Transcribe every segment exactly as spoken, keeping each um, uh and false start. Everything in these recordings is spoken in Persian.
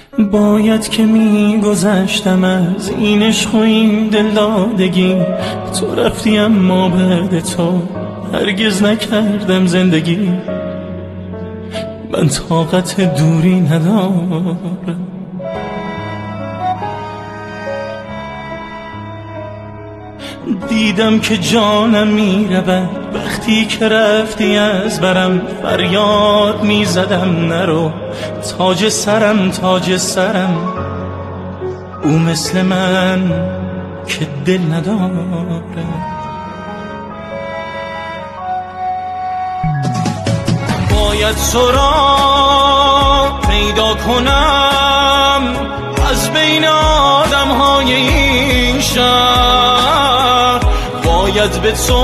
باید که می گذشتم از این عشق و این دلدادگی. تو رفتی اما بعد تو هرگز نکردم زندگی. من طاقت دوری ندارم. دیدم که جانم می رود وقتی که رفتی از برم. فریاد می زدم نرو تاج سرم تاج سرم. او مثل من که دل نداره. باید تو را پیدا کنم از بین آدم های این شهر. باید به تو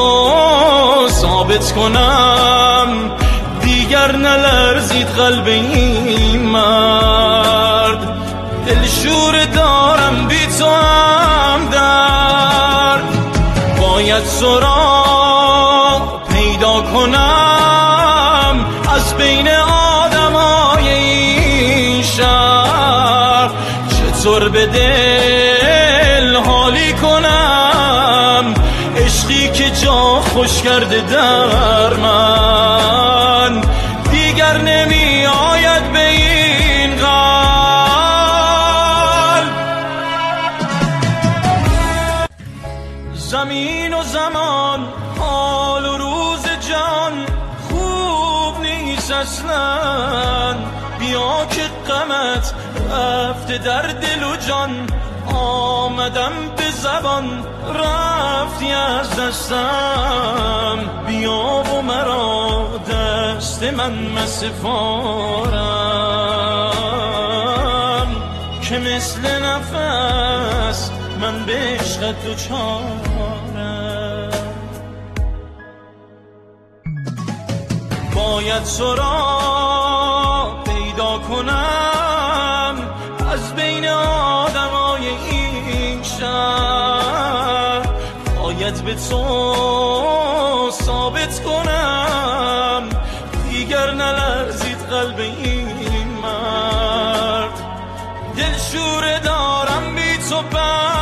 ثابت کنم دیگر نلرزید قلب این مرد. دلشور دارم بی تو هم درد. باید تو را پیدا کنم از بین آدم های این شهر. چطور به دل حالی کنم عشقی که جا خوش کرده در من. دیگر نمی آید به این قلب. زمین و زمان حال و روز جان خوب نیست اصلا. بیا که غمت رفته در دل و جان. آمدم به زبان رفتی از دستم. بیا و مرا دست من مسفارم که مثل نفس من به عشقت دوچارم. باید تو را پیدا کنم از بین آدمای این شهر. باید به تو ثابت کنم دیگر نلرزید قلب این مرد. دلشوره دارم بی تو.